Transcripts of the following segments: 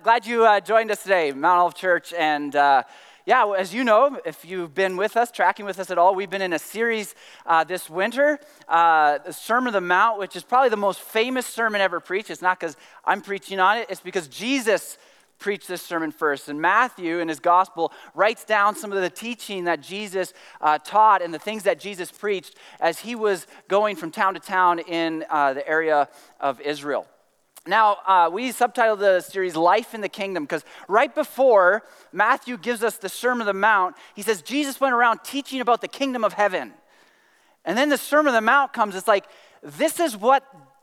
Glad you joined us today, Mount Olive Church. And as you know, if you've been with us, tracking with us at all, we've been in a series this winter, the Sermon on the Mount, which is probably the most famous sermon ever preached. It's not because I'm preaching on it, it's because Jesus preached this sermon first. And Matthew, in his gospel, writes down some of the teaching that Jesus taught and the things that Jesus preached as he was going from town to town in the area of Israel. Now, we subtitled the series Life in the Kingdom because right before Matthew gives us the Sermon on the Mount, he says Jesus went around teaching about the kingdom of heaven. And then the Sermon on the Mount comes. It's like, this is what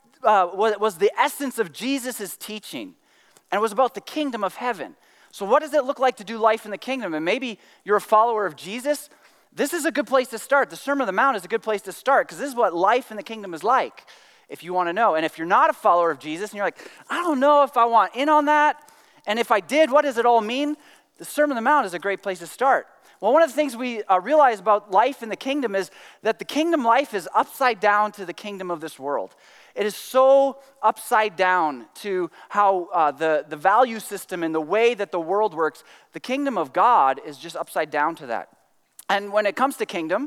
was the essence of Jesus' teaching. And it was about the kingdom of heaven. So what does it look like to do life in the kingdom? And maybe you're a follower of Jesus. This is a good place to start. The Sermon on the Mount is a good place to start because this is what life in the kingdom is like, if you want to know. And if you're not a follower of Jesus and you're like, I don't know if I want in on that, and if I did, what does it all mean? The Sermon on the Mount is a great place to start. Well, one of the things we realize about life in the kingdom is that the kingdom life is upside down to the kingdom of this world. It is so upside down to how the value system and the way that the world works. The kingdom of God is just upside down to that. And when it comes to kingdom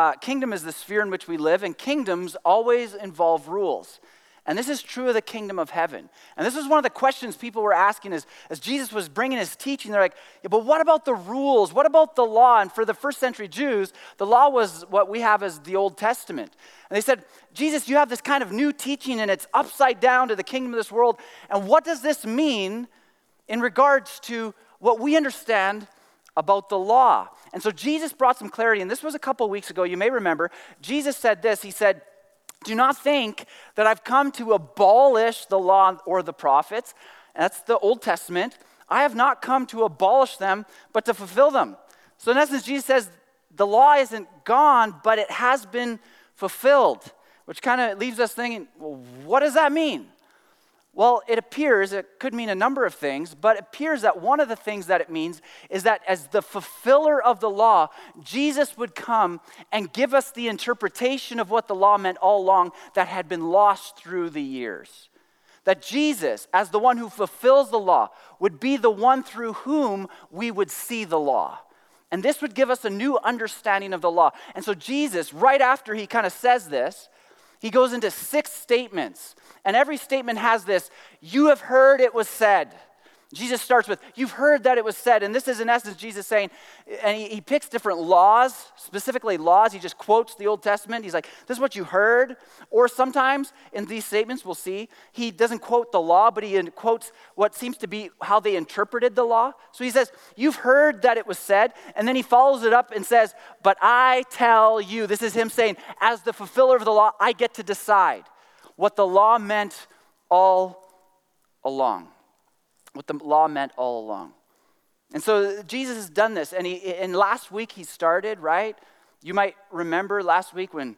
is the sphere in which we live, and kingdoms always involve rules. And this is true of the kingdom of heaven. And this was one of the questions people were asking as Jesus was bringing his teaching. They're like, yeah, but what about the rules? What about the law? And for the first century Jews, the law was what we have as the Old Testament. And they said, Jesus, you have this kind of new teaching, and it's upside down to the kingdom of this world. And what does this mean in regards to what we understand about the law? And so Jesus brought some clarity, and this was a couple weeks ago. You may remember, Jesus said this. He said, do not think that I've come to abolish the law or the prophets. And that's the Old Testament. I have not come to abolish them, but to fulfill them. So in essence, Jesus says the law isn't gone, but it has been fulfilled, which kind of leaves us thinking, well, what does that mean? Well, it appears, it could mean a number of things, but it appears that one of the things that it means is that as the fulfiller of the law, Jesus would come and give us the interpretation of what the law meant all along that had been lost through the years. That Jesus, as the one who fulfills the law, would be the one through whom we would see the law. And this would give us a new understanding of the law. And so Jesus, right after he kind of says this, he goes into 6 statements. And every statement has this, you have heard it was said. Jesus starts with, you've heard that it was said. And this is in essence Jesus saying, and he picks different laws, specifically laws. He just quotes the Old Testament. He's like, this is what you heard. Or sometimes in these statements, we'll see, he doesn't quote the law, but he quotes what seems to be how they interpreted the law. So he says, you've heard that it was said. And then he follows it up and says, but I tell you, this is him saying, as the fulfiller of the law, I get to decide what the law meant all along. What the law meant all along. And so Jesus has done this. And last week he started, right? You might remember last week when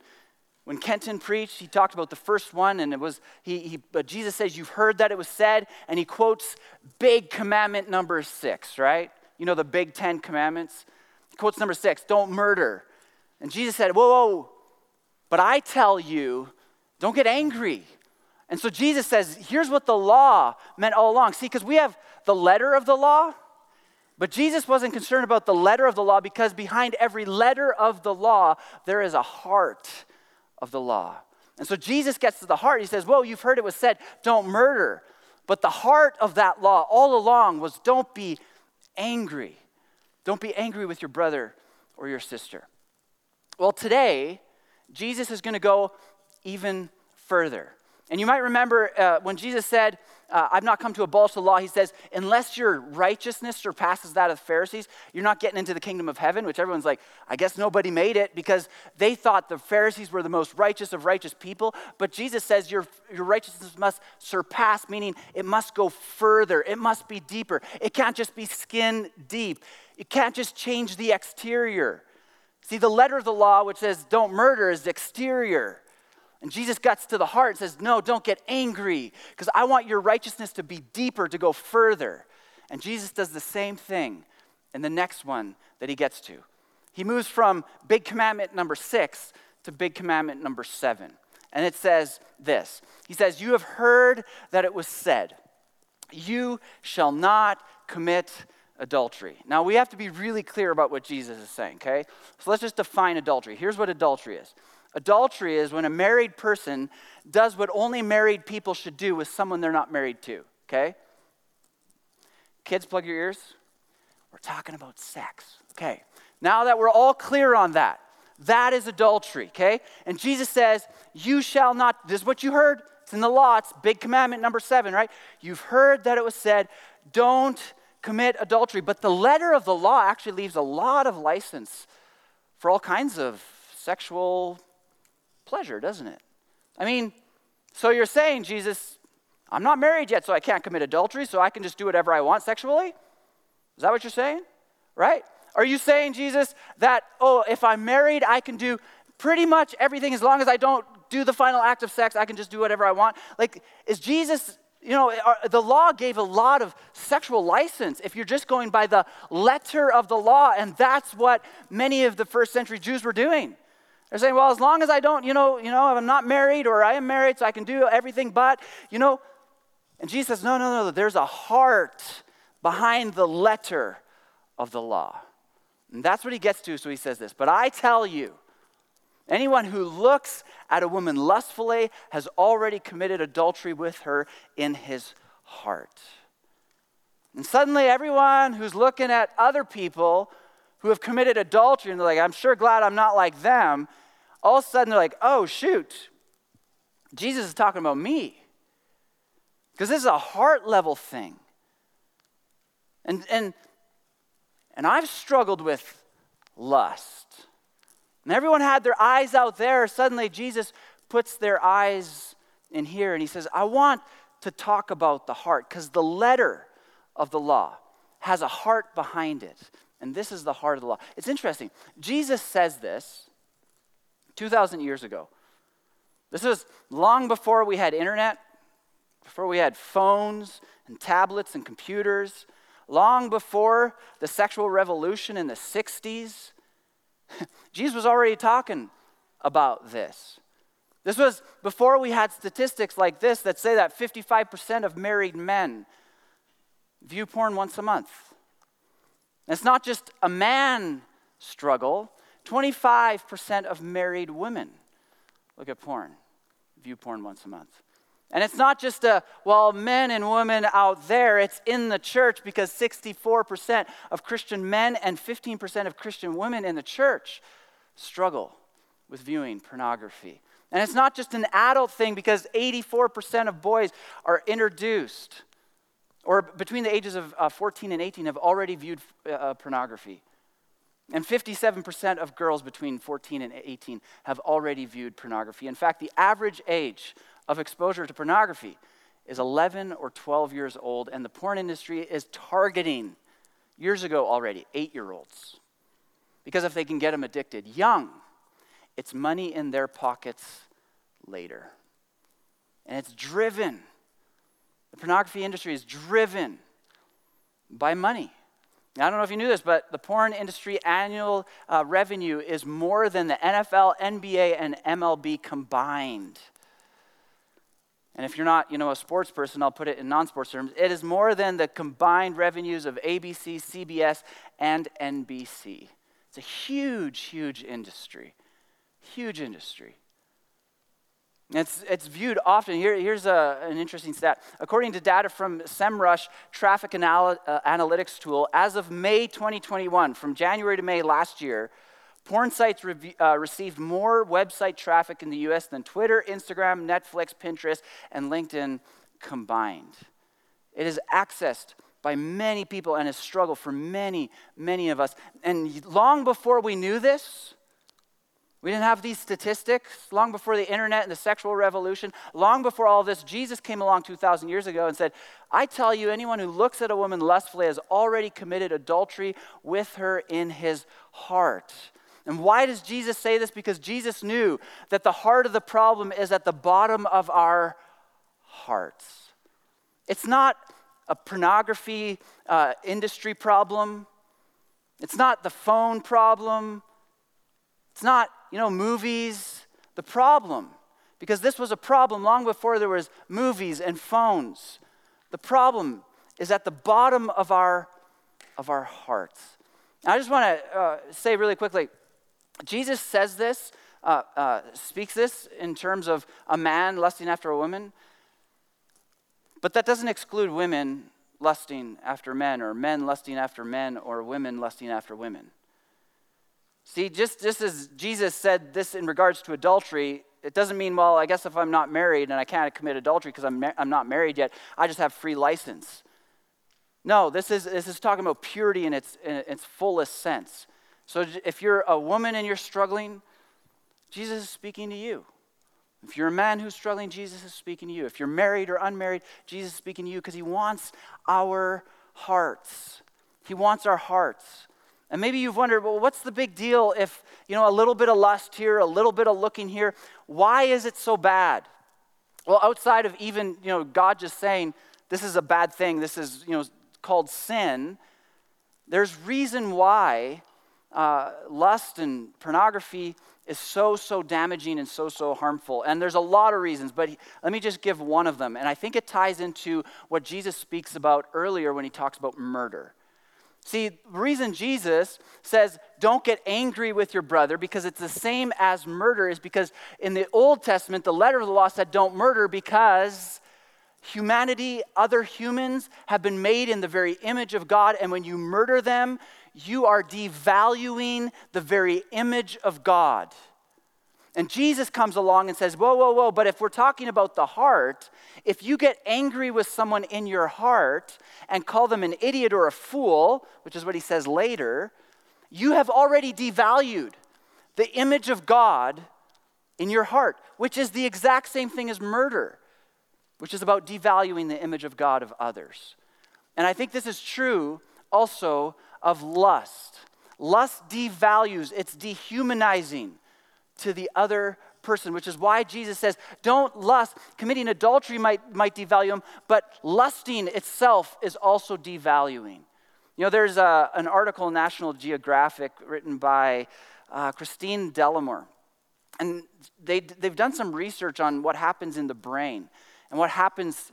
Kenton preached, he talked about the first one, and it was, but Jesus says, you've heard that it was said, and he quotes big commandment number 6, right? You know, the big 10 commandments. He quotes number 6, don't murder. And Jesus said, whoa, but I tell you, don't get angry. And so Jesus says, here's what the law meant all along. See, because we have the letter of the law, but Jesus wasn't concerned about the letter of the law because behind every letter of the law, there is a heart of the law. And so Jesus gets to the heart. He says, whoa, you've heard it was said, don't murder. But the heart of that law all along was don't be angry. Don't be angry with your brother or your sister. Well, today, Jesus is going to go even further. And you might remember when Jesus said, I've not come to abolish the law, he says, unless your righteousness surpasses that of the Pharisees, you're not getting into the kingdom of heaven, which everyone's like, I guess nobody made it because they thought the Pharisees were the most righteous of righteous people. But Jesus says your righteousness must surpass, meaning it must go further. It must be deeper. It can't just be skin deep. It can't just change the exterior. See, the letter of the law, which says don't murder, is the exterior. And Jesus gets to the heart and says, no, don't get angry because I want your righteousness to be deeper, to go further. And Jesus does the same thing in the next one that he gets to. He moves from big commandment number 6 to big commandment number 7. And it says this. He says, you have heard that it was said. You shall not commit adultery. Now, we have to be really clear about what Jesus is saying, okay? So let's just define adultery. Here's what adultery is. Adultery is when a married person does what only married people should do with someone they're not married to, okay? Kids, plug your ears. We're talking about sex, okay? Now that we're all clear on that, that is adultery, okay? And Jesus says, you shall not, this is what you heard. It's in the law. It's big commandment number 7, right? You've heard that it was said, don't commit adultery. But the letter of the law actually leaves a lot of license for all kinds of sexual pleasure, doesn't it? I mean, so you're saying, Jesus, I'm not married yet, so I can't commit adultery, so I can just do whatever I want sexually? Is that what you're saying? Right? Are you saying, Jesus, that, if I'm married, I can do pretty much everything as long as I don't do the final act of sex, I can just do whatever I want? Like, is Jesus, the law gave a lot of sexual license if you're just going by the letter of the law, and that's what many of the first century Jews were doing. They're saying, well, as long as I don't, if I'm not married or I am married, so I can do everything but, And Jesus says, no, there's a heart behind the letter of the law. And that's what he gets to, so he says this. But I tell you, anyone who looks at a woman lustfully has already committed adultery with her in his heart. And suddenly everyone who's looking at other people who have committed adultery, and they're like, I'm sure glad I'm not like them, all of a sudden they're like, oh, shoot, Jesus is talking about me. Because this is a heart level thing. And I've struggled with lust. And everyone had their eyes out there. Suddenly Jesus puts their eyes in here and he says, I want to talk about the heart because the letter of the law has a heart behind it. And this is the heart of the law. It's interesting. Jesus says this 2,000 years ago. This was long before we had internet, before we had phones and tablets and computers, long before the sexual revolution in the 60s. Jesus was already talking about this. This was before we had statistics like this that say that 55% of married men view porn once a month. And it's not just a man struggle. 25% of married women look at porn, view porn once a month. And it's not just men and women out there, it's in the church because 64% of Christian men and 15% of Christian women in the church struggle with viewing pornography. And it's not just an adult thing because 84% of boys are introduced or between the ages of 14 and 18 have already viewed pornography. And 57% of girls between 14 and 18 have already viewed pornography. In fact, the average age of exposure to pornography is 11 or 12 years old, and the porn industry is targeting, years ago already, 8-year-olds. Because if they can get them addicted young, it's money in their pockets later. And it's driven, the pornography industry is driven by money. Now, I don't know if you knew this, but the porn industry annual revenue is more than the NFL, NBA, and MLB combined. And if you're not, a sports person, I'll put it in non-sports terms. It is more than the combined revenues of ABC, CBS, and NBC. It's a huge, huge industry. Huge industry. It's viewed often. Here's an interesting stat. According to data from SEMrush traffic analytics tool, as of May 2021, from January to May last year, porn sites received more website traffic in the U.S. than Twitter, Instagram, Netflix, Pinterest, and LinkedIn combined. It is accessed by many people and a struggle for many, many of us. And long before we knew this, we didn't have these statistics. Long before the internet and the sexual revolution, long before all this, Jesus came along 2,000 years ago and said, I tell you, anyone who looks at a woman lustfully has already committed adultery with her in his heart. And why does Jesus say this? Because Jesus knew that the heart of the problem is at the bottom of our hearts. It's not a pornography industry problem. It's not the phone problem. It's not, movies. The problem, because this was a problem long before there was movies and phones. The problem is at the bottom of our hearts. And I just want to say really quickly, Jesus says this, speaks this in terms of a man lusting after a woman, but that doesn't exclude women lusting after men, or men lusting after men, or women lusting after women. See, just as Jesus said this in regards to adultery, it doesn't mean, well, I guess if I'm not married and I can't commit adultery because I'm not married yet, I just have free license. No, this is talking about purity in its fullest sense. So if you're a woman and you're struggling, Jesus is speaking to you. If you're a man who's struggling, Jesus is speaking to you. If you're married or unmarried, Jesus is speaking to you because he wants our hearts. He wants our hearts. And maybe you've wondered, well, what's the big deal if, a little bit of lust here, a little bit of looking here, why is it so bad? Well, outside of even, God just saying, this is a bad thing, this is, called sin, there's reason why lust and pornography is so damaging and so harmful. And there's a lot of reasons, but let me just give one of them. And I think it ties into what Jesus speaks about earlier when he talks about murder. See, the reason Jesus says, don't get angry with your brother because it's the same as murder is because in the Old Testament, the letter of the law said don't murder because humanity, other humans have been made in the very image of God, and when you murder them, you are devaluing the very image of God. And Jesus comes along and says, whoa, but if we're talking about the heart, if you get angry with someone in your heart and call them an idiot or a fool, which is what he says later, you have already devalued the image of God in your heart, which is the exact same thing as murder, which is about devaluing the image of God of others. And I think this is true also of lust. Lust devalues, it's dehumanizing to the other person, which is why Jesus says, don't lust. Committing adultery might devalue him, but lusting itself is also devaluing. There's an article in National Geographic written by Christine Delamore, and they've done some research on what happens in the brain and what happens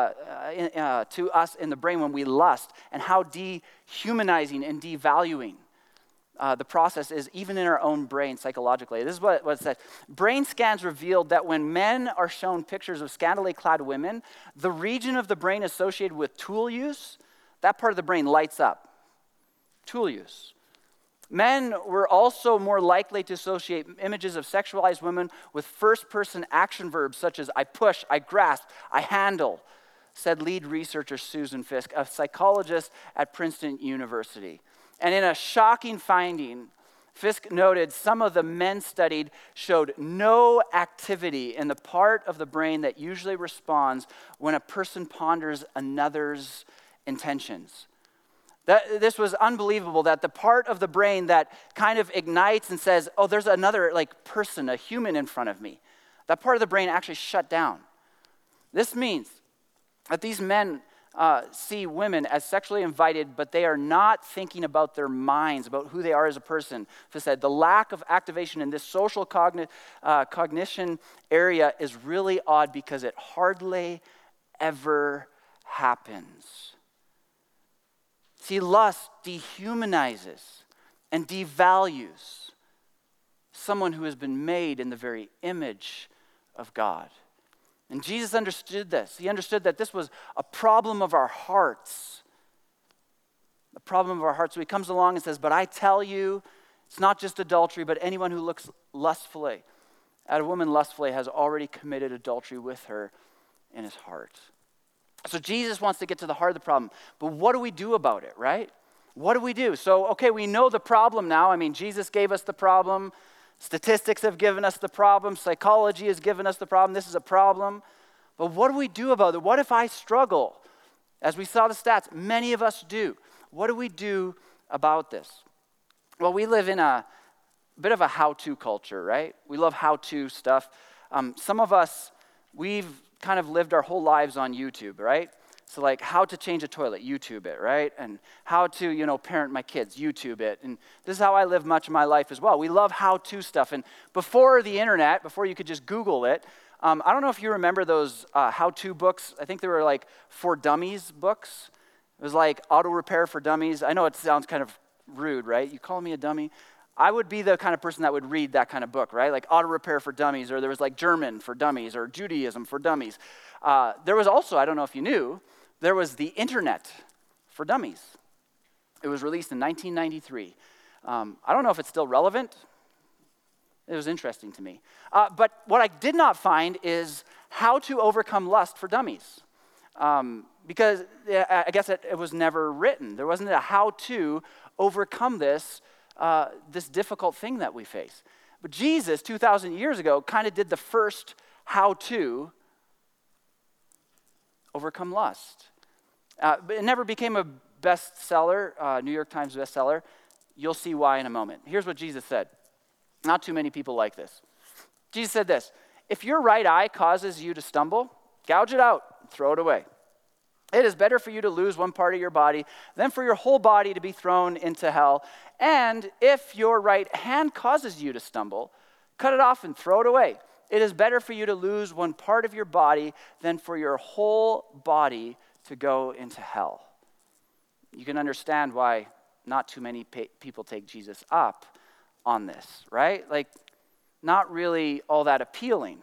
to us in the brain when we lust, and how dehumanizing and devaluing the process is even in our own brain psychologically. This is what it says. Brain scans revealed that when men are shown pictures of scantily clad women, the region of the brain associated with tool use, that part of the brain lights up. Tool use. Men were also more likely to associate images of sexualized women with first-person action verbs such as I push, I grasp, I handle, said lead researcher Susan Fisk, a psychologist at Princeton University. And in a shocking finding, Fisk noted some of the men studied showed no activity in the part of the brain that usually responds when a person ponders another's intentions. This was unbelievable, that the part of the brain that kind of ignites and says, oh, there's another person, a human in front of me, that part of the brain actually shut down. This means that these men see women as sexually invited, but they are not thinking about their minds, about who they are as a person. As I said, the lack of activation in this social cognition area is really odd because it hardly ever happens. See, lust dehumanizes and devalues someone who has been made in the very image of God. And Jesus understood this. He understood that this was a problem of our hearts. A problem of our hearts. So he comes along and says, but I tell you, it's not just adultery, but anyone who looks lustfully at a woman lustfully has already committed adultery with her in his heart. So Jesus wants to get to the heart of the problem. But what do we do about it, right? What do we do? So, okay, we know the problem now. Jesus gave us the problem. Statistics have given us the problem. Psychology has given us the problem. This is a problem. But what do we do about it? What if I struggle? As we saw the stats, many of us do. What do we do about this? Well, we live in a bit of a how-to culture, right? We love how-to stuff. Some of us, we've kind of lived our whole lives on YouTube, right? So how to change a toilet, YouTube it, right? And how to, parent my kids, YouTube it. And this is how I live much of my life as well. We love how-to stuff. And before the internet, before you could just Google it, I don't know if you remember those how-to books. I think they were like for dummies books. It was like auto repair for dummies. I know it sounds kind of rude, right? You call me a dummy? I would be the kind of person that would read that kind of book, right? Like auto repair for dummies, or there was like German for dummies, or Judaism for dummies. There was also, I don't know if you knew, there was the internet for dummies. It was released in 1993. I don't know if it's still relevant. It was interesting to me. But what I did not find is how to overcome lust for dummies. Because I guess it was never written. There wasn't a how to overcome this difficult thing that we face. But Jesus, 2,000 years ago, kind of did the first how to overcome lust. But it never became a bestseller, New York Times bestseller. You'll see why in a moment. Here's what Jesus said. Not too many people like this. Jesus said this: if your right eye causes you to stumble, gouge it out, throw it away. It is better for you to lose one part of your body than for your whole body to be thrown into hell. And if your right hand causes you to stumble, cut it off and throw it away. It is better for you to lose one part of your body than for your whole body to go into hell. You can understand why not too many people take Jesus up on this, right? Like, not really all that appealing.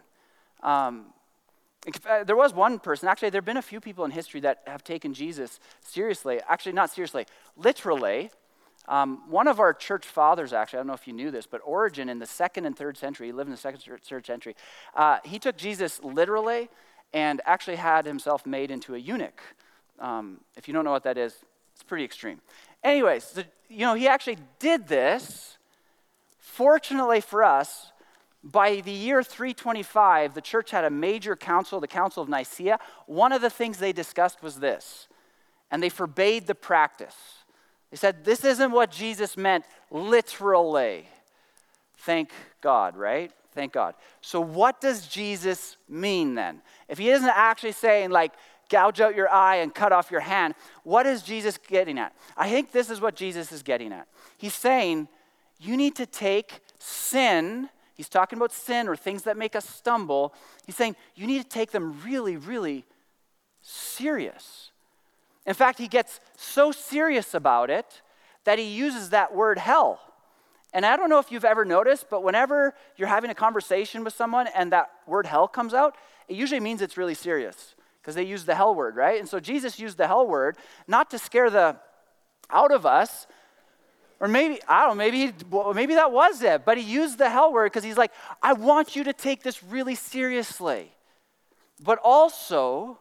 There was one person, actually there have been a few people in history that have taken Jesus seriously. Actually, not seriously, literally. One of our church fathers, actually, I don't know if you knew this, but Origen in the 2nd and 3rd century, he lived in the 2nd and 3rd century, he took Jesus literally and actually had himself made into a eunuch. If you don't know what that is, it's pretty extreme. Anyways, he actually did this. Fortunately for us, by the year 325, the church had a major council, the Council of Nicaea. One of the things they discussed was this, and they forbade the practice. They said, this isn't what Jesus meant literally. Thank God, right? Thank God. So what does Jesus mean then? If he isn't actually saying, like, gouge out your eye and cut off your hand, what is Jesus getting at? I think this is what Jesus is getting at. He's saying, you need to take sin. He's talking about sin or things that make us stumble. He's saying you need to take them really, really serious. In fact, he gets so serious about it that he uses that word hell. And I don't know if you've ever noticed, but whenever you're having a conversation with someone and that word hell comes out, it usually means it's really serious because they use the hell word, right? And so Jesus used the hell word not to scare the out of us. Or maybe, I don't know, maybe that was it. But he used the hell word because he's like, I want you to take this really seriously. But also,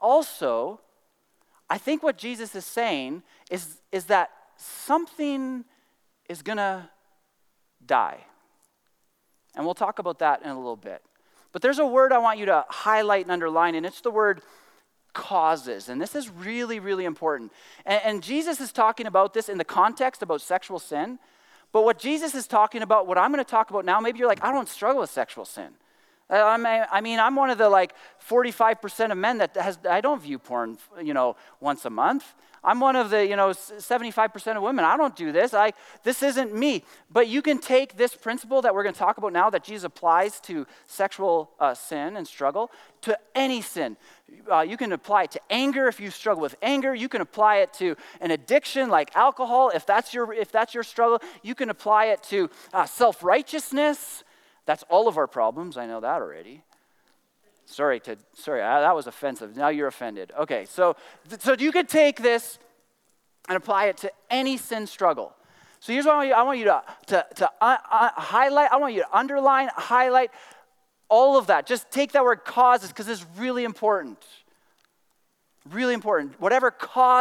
I think what Jesus is saying is that something is going to die. And we'll talk about that in a little bit. But there's a word I want you to highlight and underline, and it's the word causes. And this is really, really important. And Jesus is talking about this in the context about sexual sin. But what Jesus is talking about, what I'm going to talk about now, maybe you're like, I don't struggle with sexual sin. I mean, I'm one of the 45% of men I don't view porn, once a month. I'm one of the, 75% of women. I don't do this. This isn't me. But you can take this principle that we're going to talk about now that Jesus applies to sexual sin and struggle to any sin. You can apply it to anger if you struggle with anger. You can apply it to an addiction like alcohol if that's your struggle. You can apply it to self-righteousness. That's all of our problems. I know that already. Sorry, that was offensive. Now you're offended. Okay, so you could take this and apply it to any sin struggle. So here's what I want you to highlight. I want you to underline, highlight all of that. Just take that word causes because it's really important. Really important. Whatever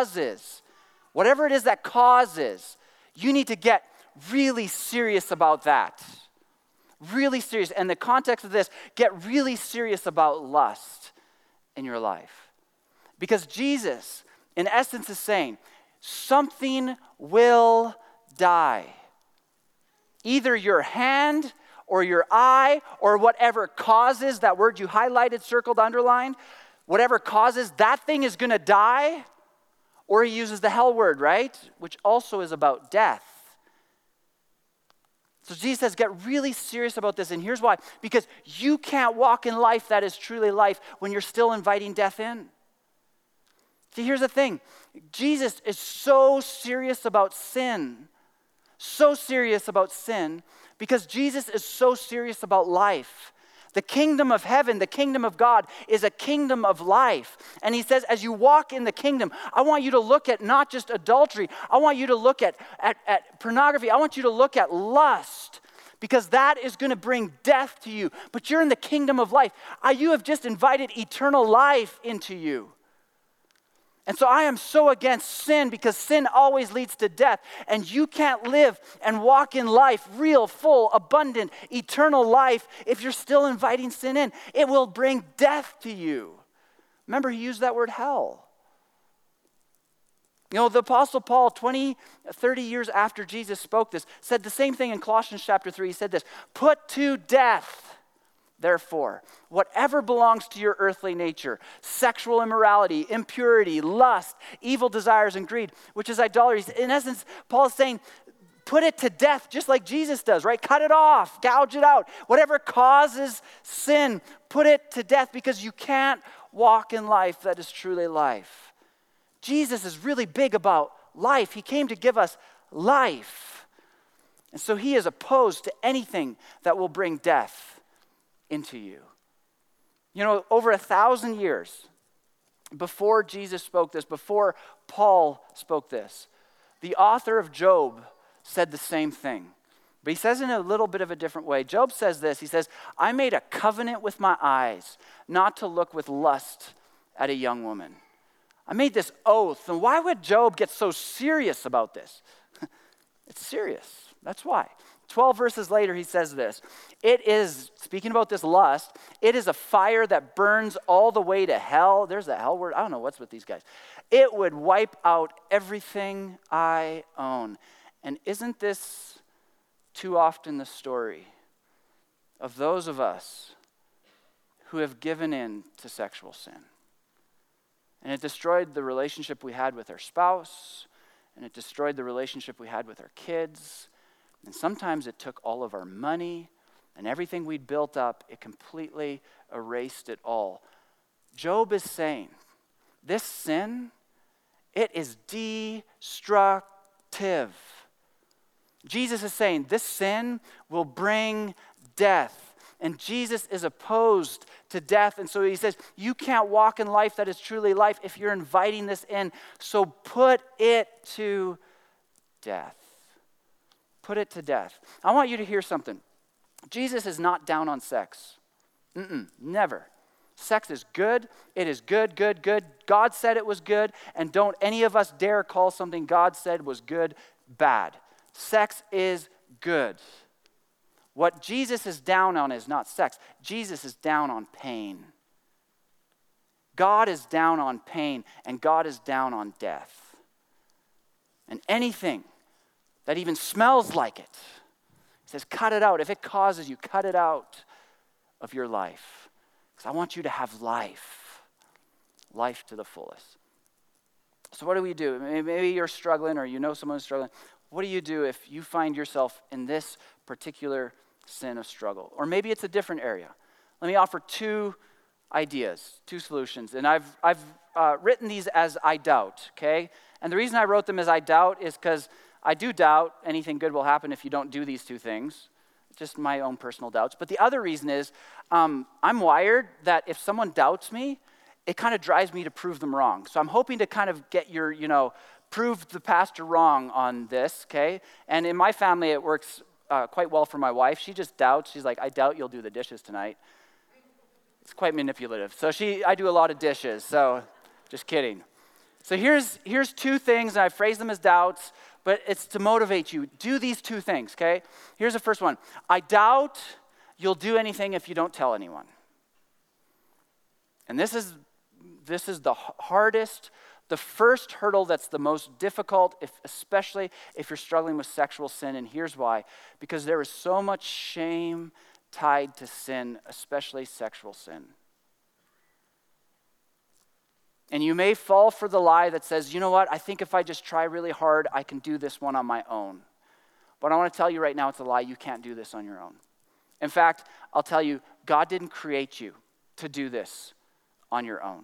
it is that causes, you need to get really serious about that. Really serious. And the context of this, get really serious about lust in your life. Because Jesus, in essence, is saying, something will die. Either your hand or your eye or whatever causes, that word you highlighted, circled, underlined, whatever causes, that thing is going to die. Or he uses the hell word, right? Which also is about death. So Jesus says, get really serious about this. And here's why. Because you can't walk in life that is truly life when you're still inviting death in. See, here's the thing. Jesus is so serious about sin. So serious about sin because Jesus is so serious about life. The kingdom of heaven, the kingdom of God, is a kingdom of life. And he says, as you walk in the kingdom, I want you to look at not just adultery. I want you to look at pornography. I want you to look at lust, because that is going to bring death to you. But you're in the kingdom of life. You have just invited eternal life into you. And so I am so against sin because sin always leads to death. And you can't live and walk in life, real, full, abundant, eternal life, if you're still inviting sin in. It will bring death to you. Remember, he used that word hell. You know, the Apostle Paul, 30 years after Jesus spoke this, said the same thing in Colossians chapter 3. He said this, put to death, therefore, whatever belongs to your earthly nature, sexual immorality, impurity, lust, evil desires, and greed, which is idolatry. In essence, Paul is saying, put it to death just like Jesus does, right? Cut it off, gouge it out. Whatever causes sin, put it to death because you can't walk in life that is truly life. Jesus is really big about life. He came to give us life. And so he is opposed to anything that will bring death into you. You know, over 1,000 years before Jesus spoke this, before Paul spoke this, the author of Job said the same thing. But he says it in a little bit of a different way. Job says this, he says, I made a covenant with my eyes not to look with lust at a young woman. I made this oath. And why would Job get so serious about this? It's serious. That's why. 12 verses later, he says this. It is, speaking about this lust, it is a fire that burns all the way to hell. There's the hell word. I don't know what's with these guys. It would wipe out everything I own. And isn't this too often the story of those of us who have given in to sexual sin? And it destroyed the relationship we had with our spouse, and it destroyed the relationship we had with our kids. And sometimes it took all of our money and everything we'd built up, it completely erased it all. Job is saying, this sin, it is destructive. Jesus is saying, this sin will bring death. And Jesus is opposed to death. And so he says, you can't walk in life that is truly life if you're inviting this in. So put it to death. Put it to death. I want you to hear something. Jesus is not down on sex. Never. Sex is good. It is good, good, good. God said it was good. And don't any of us dare call something God said was good bad. Sex is good. What Jesus is down on is not sex. Jesus is down on pain. God is down on pain, and God is down on death. And anything that even smells like it, he says, cut it out. If it causes you, cut it out of your life. Because I want you to have life. Life to the fullest. So what do we do? Maybe you're struggling or you know someone who's struggling. What do you do if you find yourself in this particular sin of struggle? Or maybe it's a different area. Let me offer two ideas, two solutions. And I've written these as I doubt, okay? And the reason I wrote them as I doubt is because I do doubt anything good will happen if you don't do these two things. Just my own personal doubts. But the other reason is I'm wired that if someone doubts me, it kind of drives me to prove them wrong. So I'm hoping to kind of get your, prove the pastor wrong on this, okay? And in my family, it works quite well for my wife. She just doubts. She's like, I doubt you'll do the dishes tonight. It's quite manipulative. So I do a lot of dishes, so just kidding. So here's two things, and I phrase them as doubts, but it's to motivate you. Do these two things, okay? Here's the first one. I doubt you'll do anything if you don't tell anyone. And this is the hardest, the first hurdle that's the most difficult, especially if you're struggling with sexual sin, and here's why. Because there is so much shame tied to sin, especially sexual sin. And you may fall for the lie that says, you know what, I think if I just try really hard, I can do this one on my own. But I want to tell you right now, it's a lie. You can't do this on your own. In fact, I'll tell you, God didn't create you to do this on your own.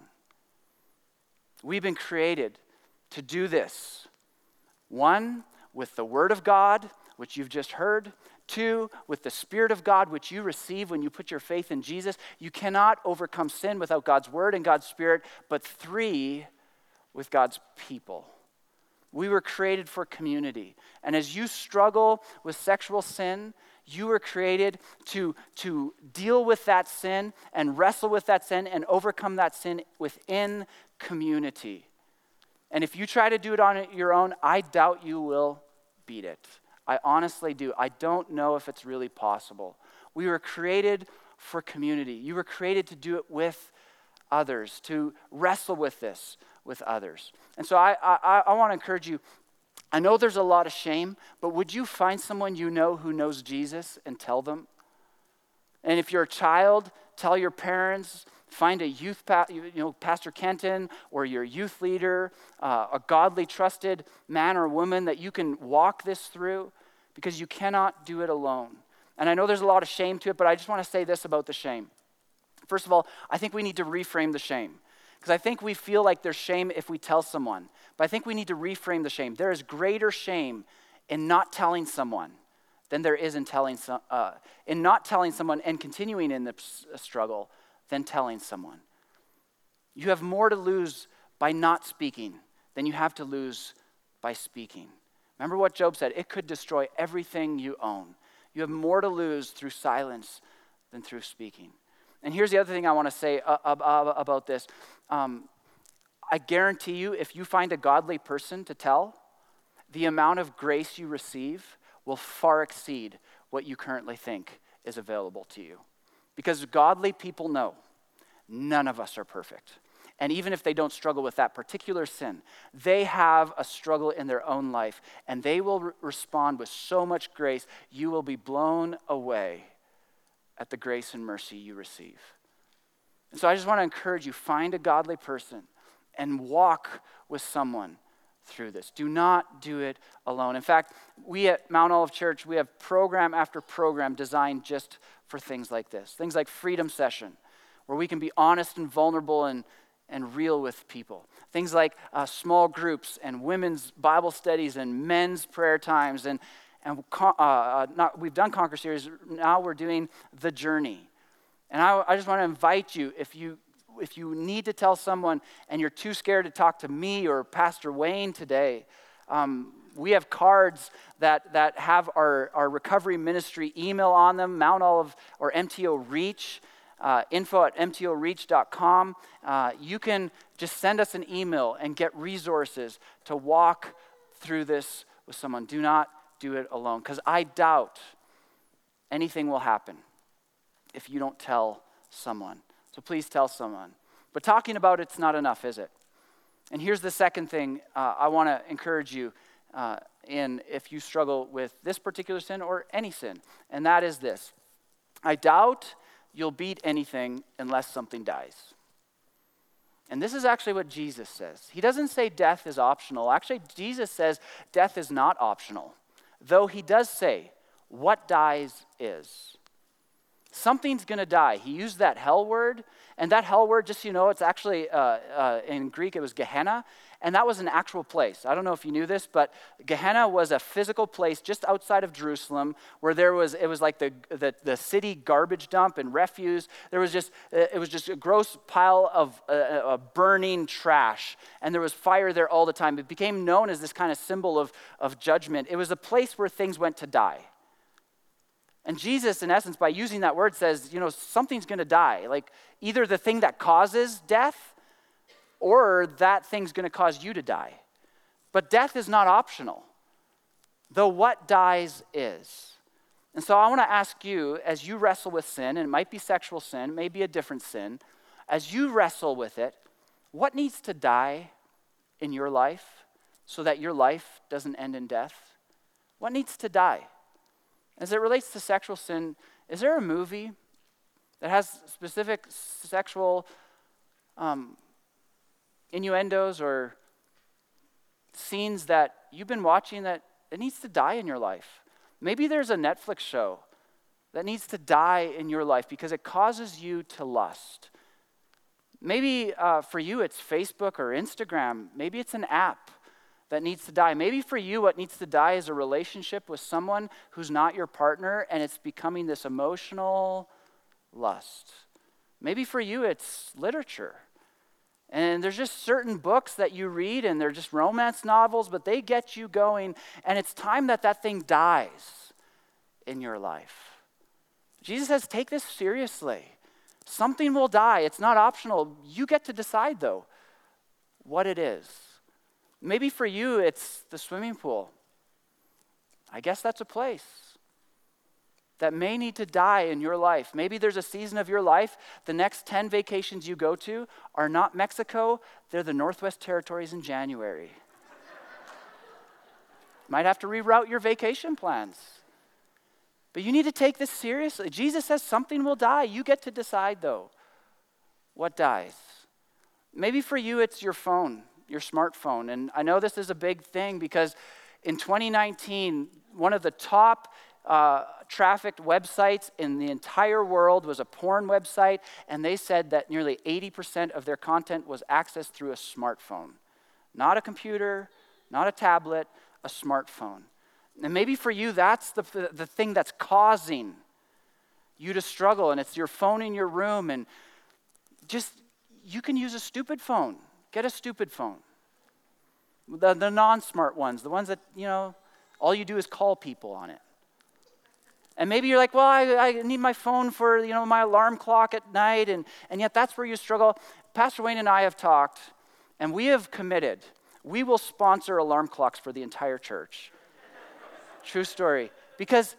We've been created to do this. 1, with the Word of God, which you've just heard. 2, with the Spirit of God, which you receive when you put your faith in Jesus. You cannot overcome sin without God's Word and God's Spirit. But 3, with God's people. We were created for community. And as you struggle with sexual sin, you were created to deal with that sin and wrestle with that sin and overcome that sin within community. And if you try to do it on your own, I doubt you will beat it. I honestly do. I don't know if it's really possible. We were created for community. You were created to do it with others, to wrestle with this with others. And so I want to encourage you. I know there's a lot of shame, but would you find someone you know who knows Jesus and tell them? And if you're a child, tell your parents. Find a youth, Pastor Kenton, or your youth leader, a godly, trusted man or woman that you can walk this through, because you cannot do it alone. And I know there's a lot of shame to it, but I just want to say this about the shame. First of all, I think we need to reframe the shame, because I think we feel like there's shame if we tell someone, but I think we need to reframe the shame. There is greater shame in not telling someone than there is in not telling someone and continuing in the struggle than telling someone. You have more to lose by not speaking than you have to lose by speaking. Remember what Job said, it could destroy everything you own. You have more to lose through silence than through speaking. And here's the other thing I want to say about this. I guarantee you, if you find a godly person to tell, the amount of grace you receive will far exceed what you currently think is available to you. Because godly people know none of us are perfect. And even if they don't struggle with that particular sin, they have a struggle in their own life, and they will respond with so much grace, you will be blown away at the grace and mercy you receive. And so I just want to encourage you, find a godly person and walk with someone through this. Do not do it alone. In fact, we at Mount Olive Church, we have program after program designed just for things like this. Things like Freedom Session, where we can be honest and vulnerable and real with people. Things like small groups and women's Bible studies and men's prayer times. We've done Conquer Series, now we're doing The Journey. And I just want to invite you, if you need to tell someone and you're too scared to talk to me or Pastor Wayne today, we have cards that have our recovery ministry email on them, Mount Olive or MTO Reach, info@mtoreach.com. You can just send us an email and get resources to walk through this with someone. Do not do it alone, because I doubt anything will happen if you don't tell someone. So please tell someone. But talking about it's not enough, is it? And here's the second thing I want to encourage you in if you struggle with this particular sin or any sin, and that is this. I doubt you'll beat anything unless something dies. And this is actually what Jesus says. He doesn't say death is optional. Actually, Jesus says death is not optional, though he does say what dies is. Something's going to die. He used that hell word, and that hell word, just so you know, it's actually, in Greek, it was Gehenna, and that was an actual place. I don't know if you knew this, but Gehenna was a physical place just outside of Jerusalem where it was like the city garbage dump and refuse. It was just a gross pile of burning trash, and there was fire there all the time. It became known as this kind of symbol of judgment. It was a place where things went to die. And Jesus, in essence, by using that word says, something's going to die. Like either the thing that causes death or that thing's going to cause you to die. But death is not optional, though what dies is. And so I want to ask you, as you wrestle with sin, and it might be sexual sin, it may be a different sin, as you wrestle with it, what needs to die in your life so that your life doesn't end in death? What needs to die? As it relates to sexual sin, is there a movie that has specific sexual innuendos or scenes that you've been watching that it needs to die in your life? Maybe there's a Netflix show that needs to die in your life because it causes you to lust. Maybe for you it's Facebook or Instagram. Maybe it's an app that needs to die. Maybe for you what needs to die is a relationship with someone who's not your partner, and it's becoming this emotional lust. Maybe for you it's literature. And there's just certain books that you read, and they're just romance novels, but they get you going, and it's time that that thing dies in your life. Jesus says, take this seriously. Something will die. It's not optional. You get to decide, though, what it is. Maybe for you, it's the swimming pool. I guess that's a place that may need to die in your life. Maybe there's a season of your life, the next 10 vacations you go to are not Mexico, they're the Northwest Territories in January. Might have to reroute your vacation plans. But you need to take this seriously. Jesus says something will die. You get to decide, though, what dies. Maybe for you it's your phone, your smartphone. And I know this is a big thing because in 2019, one of the top trafficked websites in the entire world was a porn website, and they said that nearly 80% of their content was accessed through a smartphone. Not a computer, not a tablet, a smartphone. And maybe for you, that's the thing that's causing you to struggle, and it's your phone in your room, and just, you can use a stupid phone. Get a stupid phone. The non-smart ones, the ones that, all you do is call people on it. And maybe you're like, well, I need my phone for, my alarm clock at night, and yet that's where you struggle. Pastor Wayne and I have talked, and we have committed. We will sponsor alarm clocks for the entire church. True story. Because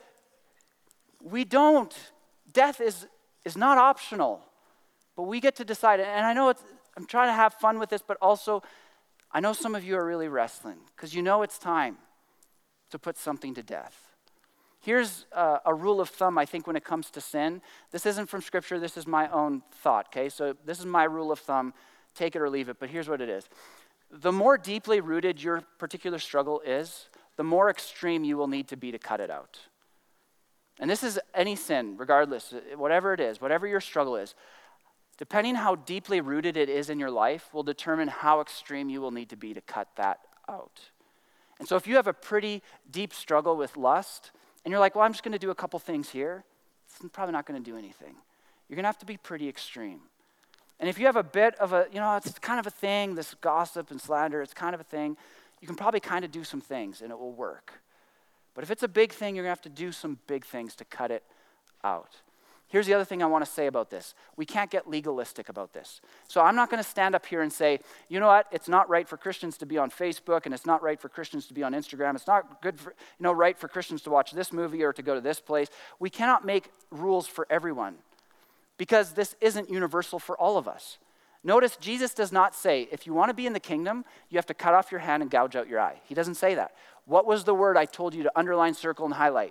death is not optional, but we get to decide. And I know I'm trying to have fun with this, but also I know some of you are really wrestling because it's time to put something to death. Here's a rule of thumb, I think, when it comes to sin. This isn't from Scripture. This is my own thought, okay? So this is my rule of thumb. Take it or leave it, but here's what it is. The more deeply rooted your particular struggle is, the more extreme you will need to be to cut it out. And this is any sin, regardless, whatever it is, whatever your struggle is. Depending how deeply rooted it is in your life will determine how extreme you will need to be to cut that out. And so if you have a pretty deep struggle with lust, and you're like, well, I'm just going to do a couple things here, it's probably not going to do anything. You're going to have to be pretty extreme. And if you have a bit of it's kind of a thing, this gossip and slander, it's kind of a thing, you can probably kind of do some things and it will work. But if it's a big thing, you're going to have to do some big things to cut it out. Here's the other thing I want to say about this. We can't get legalistic about this. So I'm not going to stand up here and say, you know what, it's not right for Christians to be on Facebook, and it's not right for Christians to be on Instagram. It's not good for, right for Christians to watch this movie or to go to this place. We cannot make rules for everyone because this isn't universal for all of us. Notice Jesus does not say, if you want to be in the kingdom, you have to cut off your hand and gouge out your eye. He doesn't say that. What was the word I told you to underline, circle, and highlight?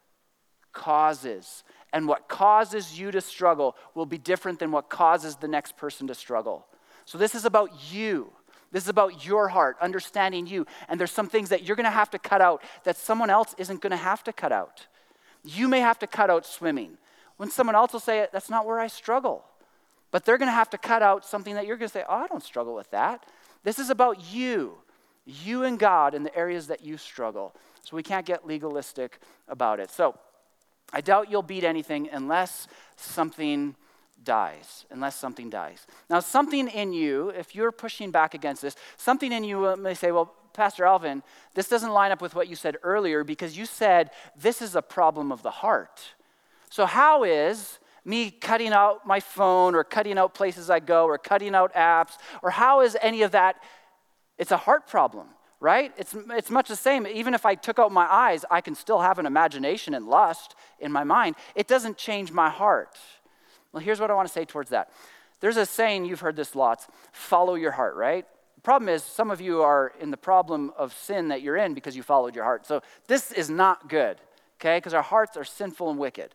Causes. And what causes you to struggle will be different than what causes the next person to struggle. So this is about you. This is about your heart, understanding you. And there's some things that you're going to have to cut out that someone else isn't going to have to cut out. You may have to cut out swimming, when someone else will say, that's not where I struggle. But they're going to have to cut out something that you're going to say, I don't struggle with that. This is about you and God in the areas that you struggle. So we can't get legalistic about it. So I doubt you'll beat anything unless something dies. Now, something in you, if you're pushing back against this, something in you may say, well, Pastor Alvin, this doesn't line up with what you said earlier because you said this is a problem of the heart. So how is me cutting out my phone or cutting out places I go or cutting out apps, or how is any of that? It's a heart problem, right? It's much the same. Even if I took out my eyes, I can still have an imagination and lust in my mind. It doesn't change my heart. Well, here's what I want to say towards that. There's a saying, you've heard this lots, follow your heart, right? The problem is some of you are in the problem of sin that you're in because you followed your heart. So this is not good, okay? Because our hearts are sinful and wicked.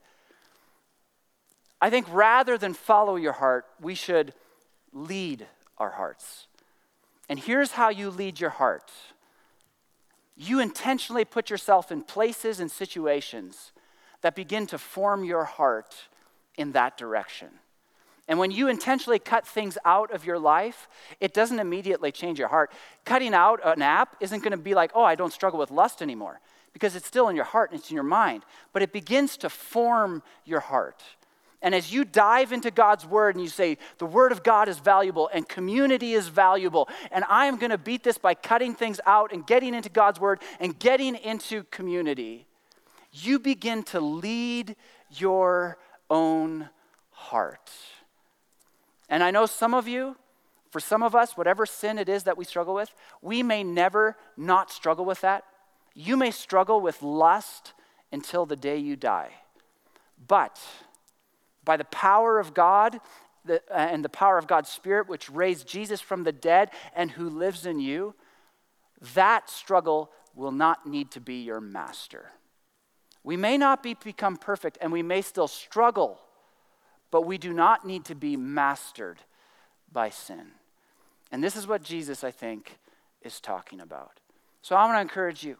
I think rather than follow your heart, we should lead our hearts. And here's how you lead your heart. you intentionally put yourself in places and situations that begin to form your heart in that direction. And when you intentionally cut things out of your life, it doesn't immediately change your heart. Cutting out an app isn't going to be like, oh, I don't struggle with lust anymore, because it's still in your heart and it's in your mind. But it begins to form your heart. And as you dive into God's word and you say, the word of God is valuable and community is valuable, and I am going to beat this by cutting things out and getting into God's word and getting into community, you begin to lead your own heart. And I know some of you, for some of us, whatever sin it is that we struggle with, we may never not struggle with that. You may struggle with lust until the day you die. But by the power of God and the power of God's Spirit, which raised Jesus from the dead and who lives in you, that struggle will not need to be your master. We may not become perfect and we may still struggle, but we do not need to be mastered by sin. And this is what Jesus, I think, is talking about. So I want to encourage you.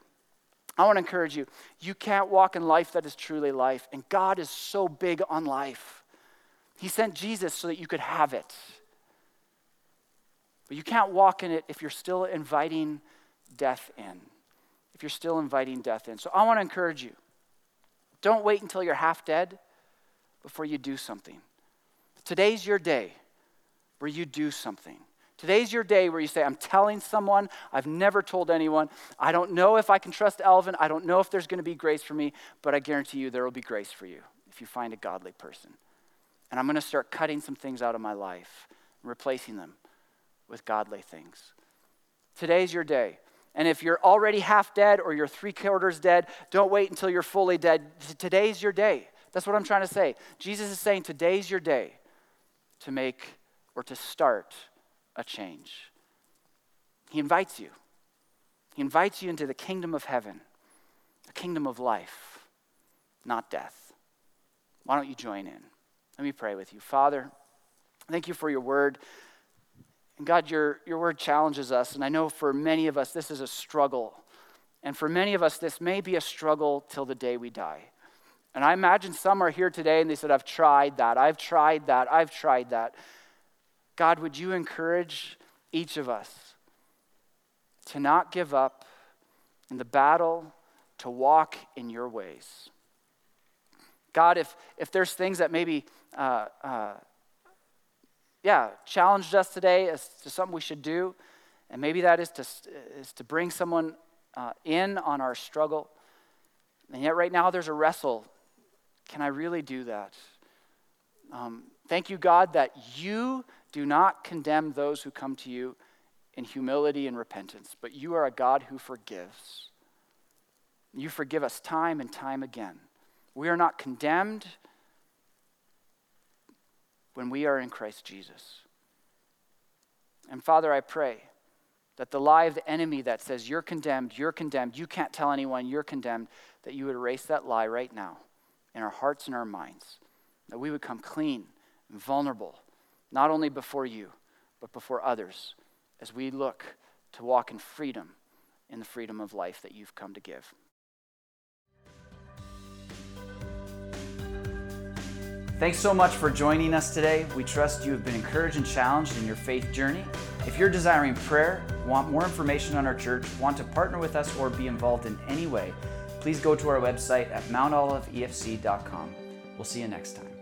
You can't walk in life that is truly life. And God is so big on life. He sent Jesus so that you could have it. But you can't walk in it if you're still inviting death in. So I want to encourage you. Don't wait until you're half dead before you do something. Today's your day where you do something. Today's your day where you say, I'm telling someone I've never told anyone. I don't know if I can trust Elvin. I don't know if there's going to be grace for me, but I guarantee you there will be grace for you if you find a godly person. And I'm going to start cutting some things out of my life and replacing them with godly things. Today's your day. And if you're already half dead or you're 3/4 dead, don't wait until you're fully dead. Today's your day. That's what I'm trying to say. Jesus is saying today's your day to make or to start a change. He invites you. He invites you into the kingdom of heaven, the kingdom of life, not death. Why don't you join in? Let me pray with you. Father, thank you for your word. And God, your word challenges us. And I know for many of us, this is a struggle. And for many of us, this may be a struggle till the day we die. And I imagine some are here today and they said, I've tried that. God, would you encourage each of us to not give up in the battle, to walk in your ways? God, if there's things that maybe challenged us today as to something we should do, and maybe that is to bring someone in on our struggle, and yet right now there's a wrestle. Can I really do that? Thank you, God, that you do not condemn those who come to you in humility and repentance, but you are a God who forgives. You forgive us time and time again. We are not condemned when we are in Christ Jesus. And Father, I pray that the lie of the enemy that says you're condemned, you can't tell anyone you're condemned, that you would erase that lie right now in our hearts and our minds, that we would come clean and vulnerable, not only before you, but before others, as we look to walk in freedom, in the freedom of life that you've come to give. Thanks so much for joining us today. We trust you have been encouraged and challenged in your faith journey. If you're desiring prayer, want more information on our church, want to partner with us, or be involved in any way, please go to our website at mountoliveefc.com. We'll see you next time.